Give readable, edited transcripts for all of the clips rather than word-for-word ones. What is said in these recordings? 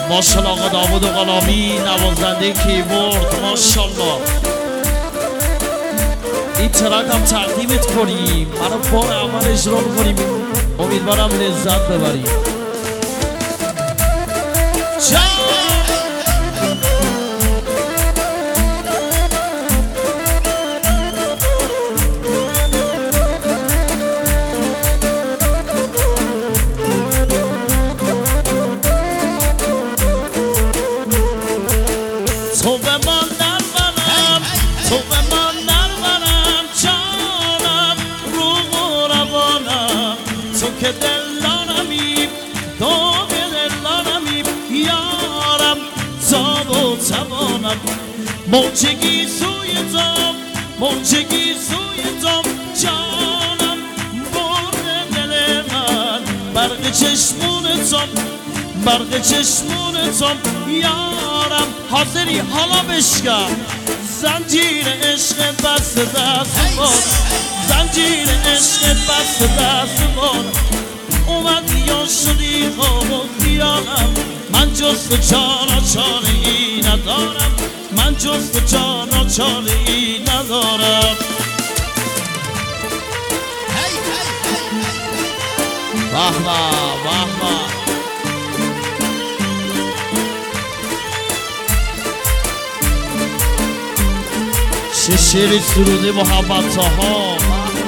ماشاءالله آقا داوود غلامی نوازنده کیبورد ماشاءالله. این ترک هم تقدیمت کنیم، منو بار اول اجرا کنیم، امیدوارم لذت ببریم. تو به من نرورم، تو به من نرورم جانم رو روانم، تو که دلانمی، تو که دلانمی یارم تاب و توانم. موجگی سوی تو، موجگی سوی تو جانم برد دل من، برق چشمون تو، برق چشمون تو یارم. حاضری حالا بشکن زنجیر عشق بست دست من، زنجیر عشق بست دست من. اومدی یا شدی خواب و خیالم، من جز تو جانا چاره ای ندارم، من جز تو جانا چاره ای ندارم. وحمه وحمه چه شعر سروده محمد طاها.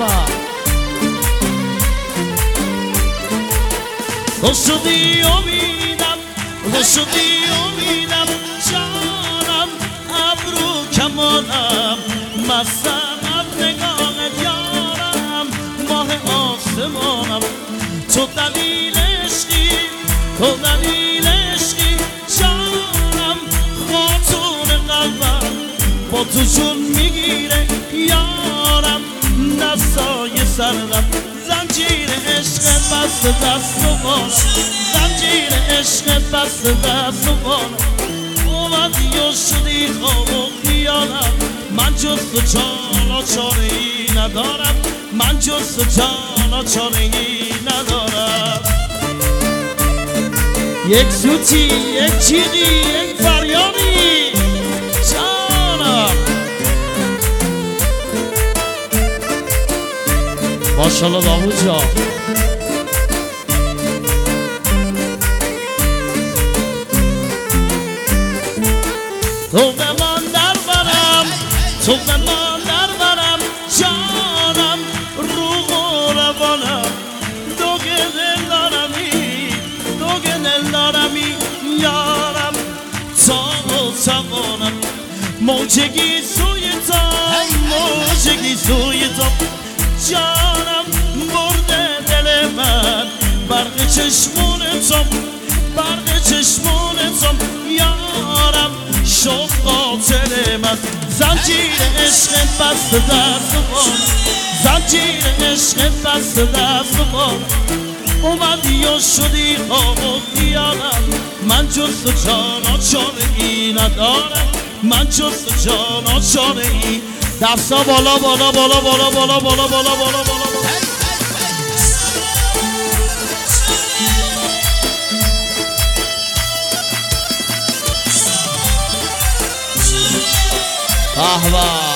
تو شدی امیدم، تو شدی امیدم جانم ابرو کمانم، مستم از نگاهت یارم ماه آسمانم. تو دلیل عشقی، تو دلیل عشقی جانم، خاتون قلبم با تو جون میگیره یارم، دستای سردم زنجیر عشق بست دست و بانم، زنجیر عشق بست دست و بانم. اومدی و شدی خواب و خیالم، من جز تو جانا چاره ای ندارم، من جز تو جانا چاره ای ندارم. یک سوتی، یک چیدی، یک فریادی جانم. ماشاءالله داوود جان. تو به من دربرم، تو به من دربرم جانم رو روانم. دو که دل دارمی، دو که دل دارمی یارم تا و توانم. موجگی سوی تو، موجگی سوی تو جانم برده دل من، برق چشمون تو، برق چشمون تو یارم شد قاتل من. زنجیر عشق بست دست من، زنجیر عشق بست دست من. اومدی و شدی خواب و خیالم، من جز تو جانا چاره ای ندارم، من جز تو جانا چاره ای. دستا بالا بالا بالا بالا بالا بالا بالا بالا بالا. آه